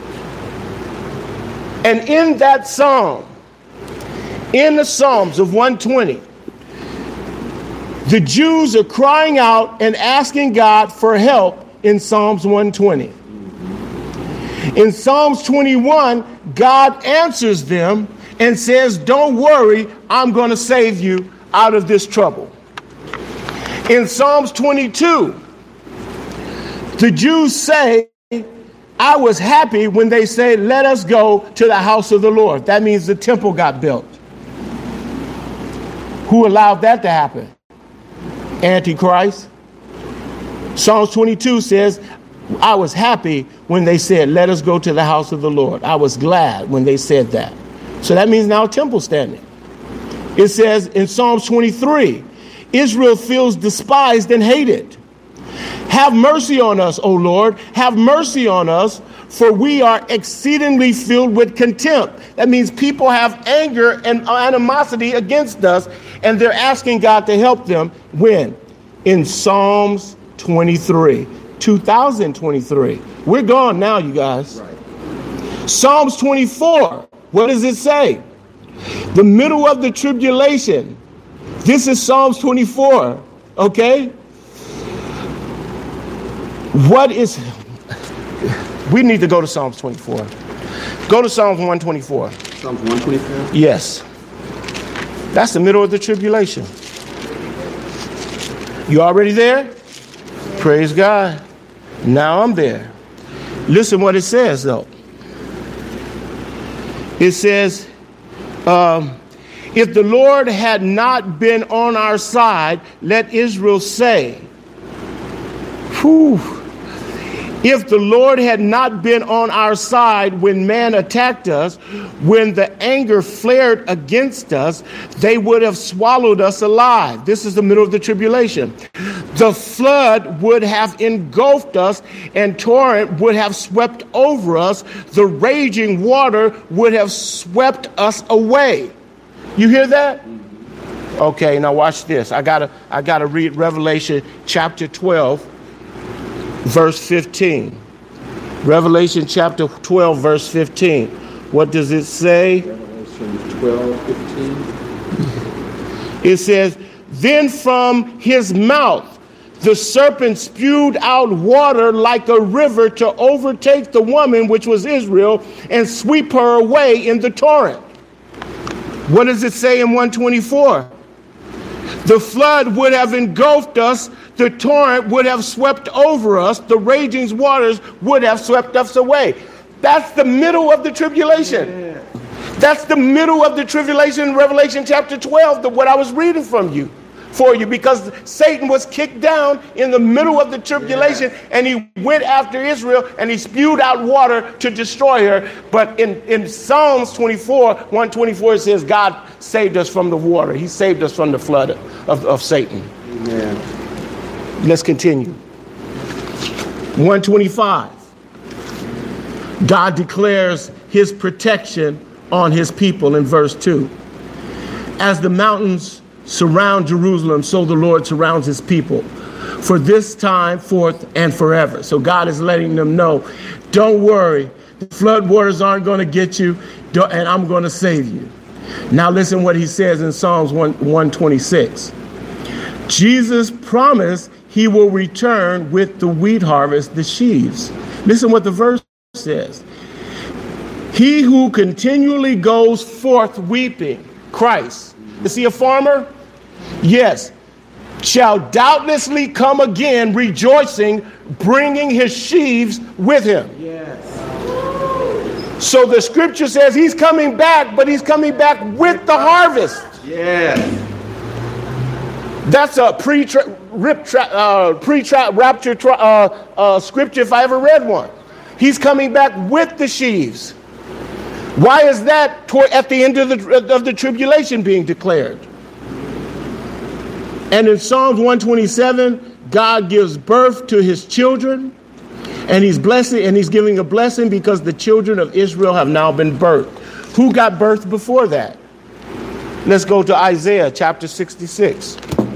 And in that psalm, in the Psalms of 120, the Jews are crying out and asking God for help in Psalms 120. In Psalms 21, God answers them and says, don't worry, I'm going to save you out of this trouble. In Psalms 22, the Jews say, I was happy when they say, let us go to the house of the Lord. That means the temple got built. Who allowed that to happen? Antichrist. Psalms 22 says, I was happy when they said, let us go to the house of the Lord. I was glad when they said that. So that means now temple standing. It says in Psalms 23, Israel feels despised and hated. Have mercy on us, O Lord. Have mercy on us, for we are exceedingly filled with contempt. That means people have anger and animosity against us, and they're asking God to help them. When? In Psalms 23, 2023. We're gone now, you guys. Right. Psalms 24, what does it say? The middle of the tribulation. This is Psalms 24, okay? What is... We need to go to Psalms 24. Go to Psalms 124. Psalms 124? Yes. That's the middle of the tribulation. You already there? Praise God. Now I'm there. Listen what it says, though. It says, if the Lord had not been on our side, let Israel say. Whew. If the Lord had not been on our side when man attacked us, when the anger flared against us, they would have swallowed us alive. This is the middle of the tribulation. The flood would have engulfed us, and torrent would have swept over us. The raging water would have swept us away. You hear that? Okay, now watch this. I gotta read Revelation chapter 12. Verse 15. Revelation chapter 12, verse 15. What does it say? Revelation 12, 15. It says, then from his mouth the serpent spewed out water like a river to overtake the woman, which was Israel, and sweep her away in the torrent. What does it say in 124? The flood would have engulfed us. The torrent would have swept over us. The raging waters would have swept us away. That's the middle of the tribulation. Yeah. That's the middle of the tribulation in Revelation chapter 12, what I was reading from you. for you, because Satan was kicked down in the middle of the tribulation, and he went after Israel and he spewed out water to destroy her. But in Psalms 124, it says God saved us from the water. He saved us from the flood of Satan. Amen. Let's continue. 125. God declares his protection on his people in verse 2. As the mountains surround Jerusalem, so the Lord surrounds his people for this time forth and forever. So God is letting them know, don't worry, the flood waters aren't going to get you, and I'm going to save you. Now listen what he says in Psalms 126. Jesus promised he will return with the wheat harvest, the sheaves. Listen what the verse says. He who continually goes forth weeping, Christ. Is he a farmer? Yes. Shall doubtlessly come again rejoicing, bringing his sheaves with him. Yes. So the scripture says he's coming back, but he's coming back with the harvest. Yes. That's a pre-rapture scripture if I ever read one. He's coming back with the sheaves. Why is that at the end of the tribulation being declared? And in Psalms 127, God gives birth to his children, and he's blessing, and he's giving a blessing because the children of Israel have now been birthed. Who got birthed before that? Let's go to Isaiah chapter 66.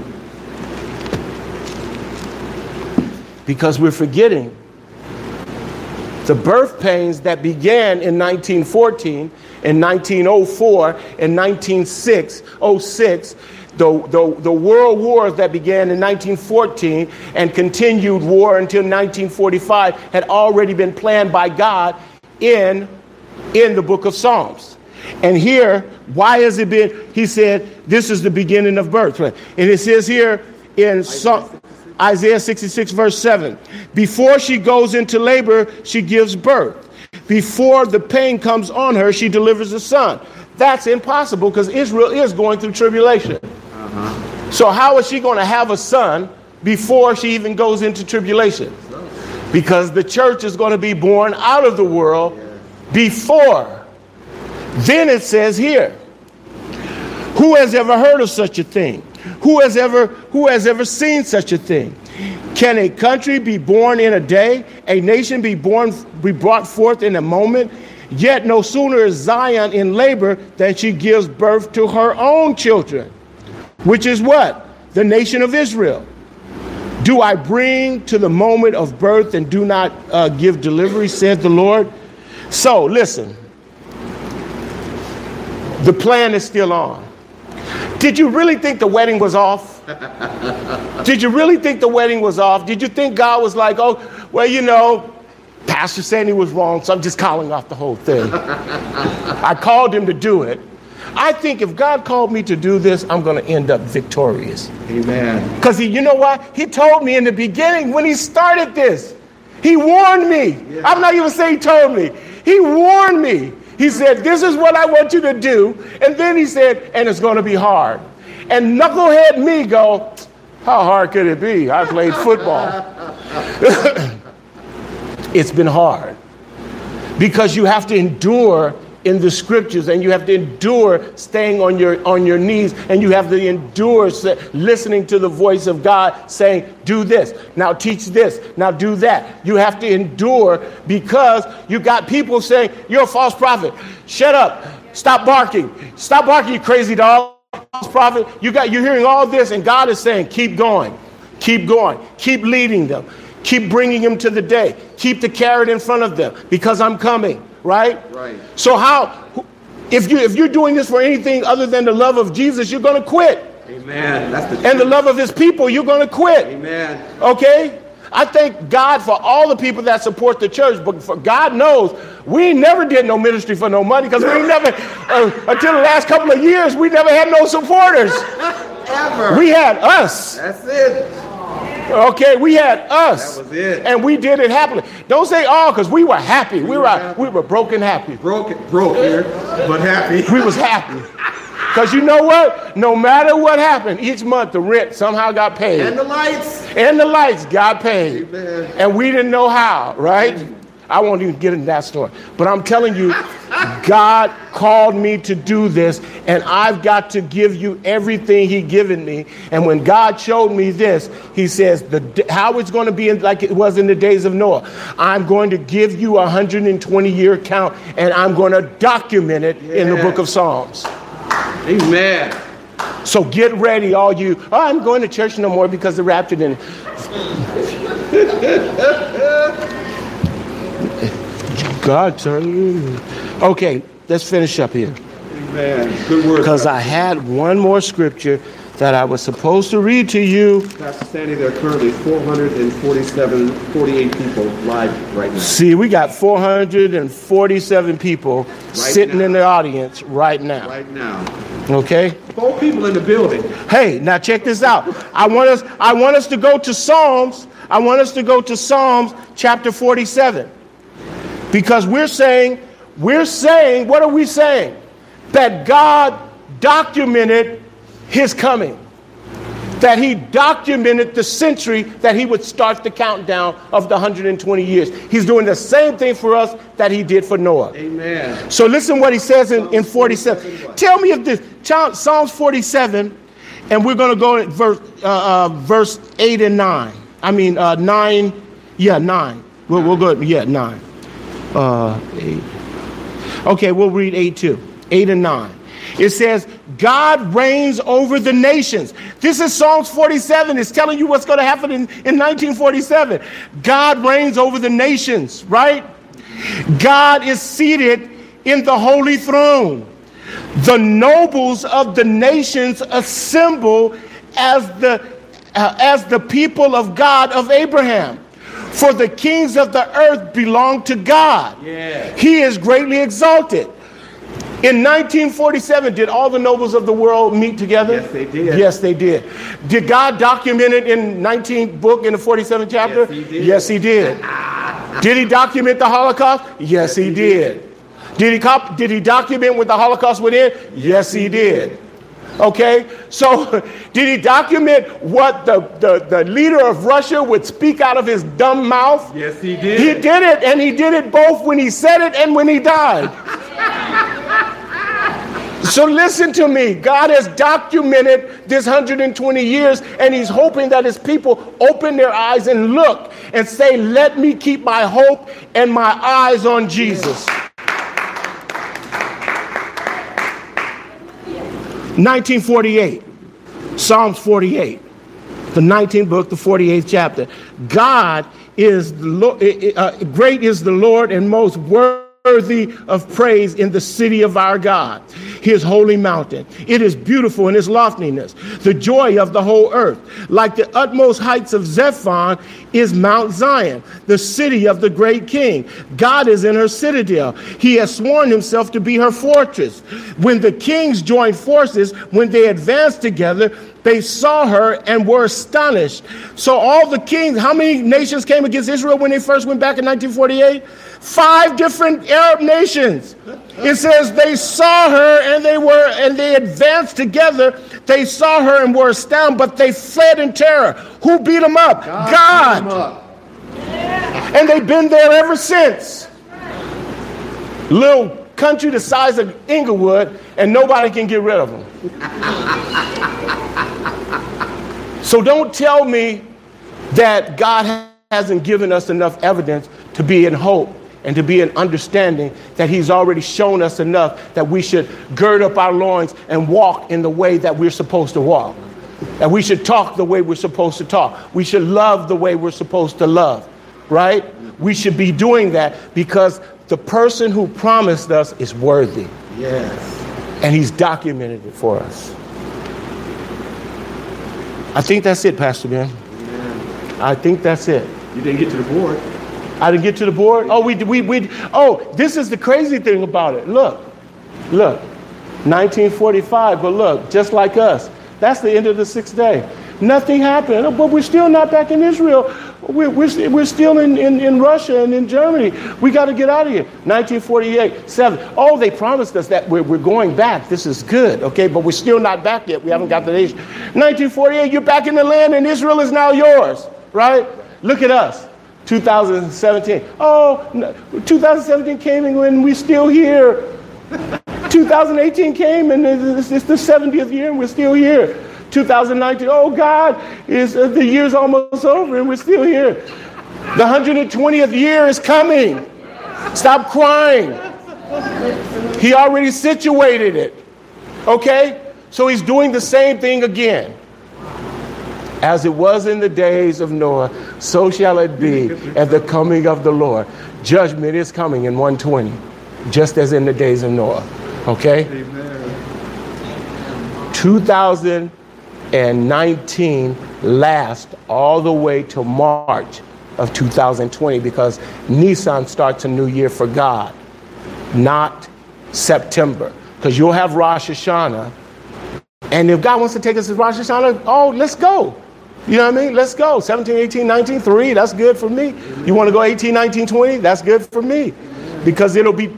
Because we're forgetting the birth pains that began in 1914, in 1904, in 1906, the world wars that began in 1914 and continued war until 1945 had already been planned by God in the book of Psalms. And here, why has it been? He said, this is the beginning of birth. And it says here in Isaiah 66 verse 7, before she goes into labor, she gives birth. Before the pain comes on her, she delivers a son. That's impossible because Israel is going through tribulation. So how is she going to have a son before she even goes into tribulation? Because the church is going to be born out of the world before. Then it says here, who has ever heard of such a thing? Who has ever seen such a thing? Can a country be born in a day, a nation be brought forth in a moment? Yet no sooner is Zion in labor than she gives birth to her own children, which is what? The nation of Israel. Do I bring to the moment of birth and do not give delivery, said the Lord? So listen, the plan is still on. Did you really think the wedding was off? Did you really think the wedding was off? Did you think God was like, oh, well, you know, Pastor said he was wrong, so I'm just calling off the whole thing. I called him to do it. I think if God called me to do this, I'm going to end up victorious. Amen. Because you know what? He told me in the beginning when he started this. He warned me. Yeah. I'm not even saying he told me. He warned me. He said, this is what I want you to do. And then he said, and it's going to be hard. And knucklehead me go, how hard could it be? I played football. It's been hard. Because you have to endure in the scriptures, and you have to endure staying on your knees, and you have to endure listening to the voice of God saying, do this, now teach this, now do that. You have to endure because you got people saying, you're a false prophet. Shut up. Stop barking. Stop barking, you crazy dog. False prophet. You're hearing all this, and God is saying, keep going. Keep going. Keep leading them. Keep bringing them to the day. Keep the carrot in front of them because I'm coming. Right? Right. So if you're doing this for anything other than the love of Jesus, you're going to quit. Amen. That's the truth. And the love of his people, you're going to quit. Amen. Okay? I thank God for all the people that support the church, but for God knows we never did no ministry for no money because we never, until the last couple of years, we never had no supporters. Ever. We had us. That's it. Okay, we had us. That was it. And we did it happily. Don't say all, because we were happy. We were broken happy. Broke here, but happy. We was happy. Because you know what? No matter what happened, each month the rent somehow got paid. And the lights. And the lights got paid. Amen. And we didn't know how, right? I won't even get into that story. But I'm telling you, God called me to do this, and I've got to give you everything he given me. And when God showed me this, he says, how it's going to be like it was in the days of Noah. I'm going to give you a 120-year count, and I'm going to document it in the book of Psalms. Amen. So get ready, all you, I'm going to church no more because the rapture didn't. God, sir. Okay, let's finish up here. Amen. Good word. Because I had one more scripture that I was supposed to read to you. Pastor Sandy, there are currently 48 people live right now. See, we got 447 people sitting in the audience right now. Right now. Okay? 4 people in the building. Hey, now check this out. I want us to go to Psalms. I want us to go to Psalms chapter 47. Because we're saying, what are we saying? That God documented his coming. That he documented the century that he would start the countdown of the 120 years. He's doing the same thing for us that he did for Noah. Amen. So listen what he says in 47. Tell me if this, Psalms 47, and we're going to go at verse 8 and 9. I mean, 9. Yeah, 9. We'll go, 9. 8. Okay, we'll read 8 too. 8 and 9. It says, God reigns over the nations. This is Psalms 47. It's telling you what's going to happen in 1947. God reigns over the nations, right? God is seated in the holy throne. The nobles of the nations assemble as the people of God of Abraham. For the kings of the earth belong to God. Yeah. He is greatly exalted. In 1947, did all the nobles of the world meet together? Yes, they did. Yes, they did. Did God document it in 19th book in the 47th chapter? Yes, he did. Yes, he did. Did he document the Holocaust? Yes, he did. Did he document what the Holocaust went in? Yes, he did. Okay, so did he document what the leader of Russia would speak out of his dumb mouth? Yes, he did. He did it, and he did it both when he said it and when he died. So listen to me. God has documented this 120 years, and he's hoping that his people open their eyes and look and say, let me keep my hope and my eyes on Jesus. 1948, Psalms 48, the 19th book, the 48th chapter. God is great is the Lord and most worthy of praise in the city of our God, his holy mountain. It is beautiful in its loftiness, the joy of the whole earth. Like the utmost heights of Zephon is Mount Zion, the city of the great king. God is in her citadel. He has sworn himself to be her fortress. When the kings joined forces, when they advanced together, they saw her and were astonished. So all the kings, how many nations came against Israel when they first went back in 1948? 5 different Arab nations. It says they saw her and they advanced together. They saw her and were astounded, but they fled in terror. Who beat them up? God. Beat them up. And they've been there ever since. Little country the size of Inglewood, and nobody can get rid of them. So don't tell me that God hasn't given us enough evidence to be in hope and to be in understanding that he's already shown us enough that we should gird up our loins and walk in the way that we're supposed to walk. That we should talk the way we're supposed to talk. We should love the way we're supposed to love, right? We should be doing that because the person who promised us is worthy. Yes. And he's documented it for us. I think that's it, Pastor Ben. Amen. I think that's it. You didn't get to the board. I didn't get to the board? Oh, this is the crazy thing about it. Look, 1945, but look, just like us. That's the end of the 6th day. Nothing happened. But we're still not back in Israel. We're still in Russia and in Germany. We got to get out of here. 1948, 7. Oh, they promised us that we're going back. This is good, okay? But we're still not back yet. We haven't got the nation. 1948, you're back in the land and Israel is now yours, right? Look at us. 2017. Oh, no, 2017 came and when we're still here. 2018 came and it's the 70th year and we're still here. 2019, oh God, the year's almost over and we're still here. The 120th year is coming. Stop crying. He already situated it. Okay? So he's doing the same thing again. As it was in the days of Noah, so shall it be at the coming of the Lord. Judgment is coming in 120, just as in the days of Noah. Okay? Amen. 2019 lasts all the way to March of 2020 because Nisan starts a new year for God, not September. Because you'll have Rosh Hashanah. And if God wants to take us to Rosh Hashanah, oh, let's go. You know what I mean? Let's go. 17, 18, 19, 3, that's good for me. You want to go 18, 19, 20? That's good for me. Because it'll be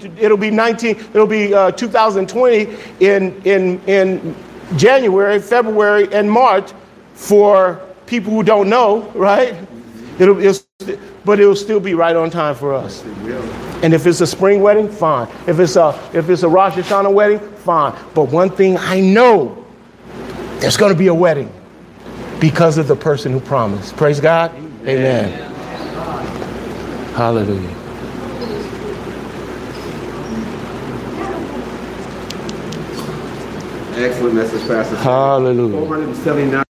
2020 in January, February, and March for people who don't know, right? But it'll still be right on time for us. And if it's a spring wedding, fine. If it's a Rosh Hashanah wedding, fine. But one thing I know, there's going to be a wedding because of the person who promised. Praise God. Amen. Hallelujah. Excellent message, Pastor. Hallelujah. 479.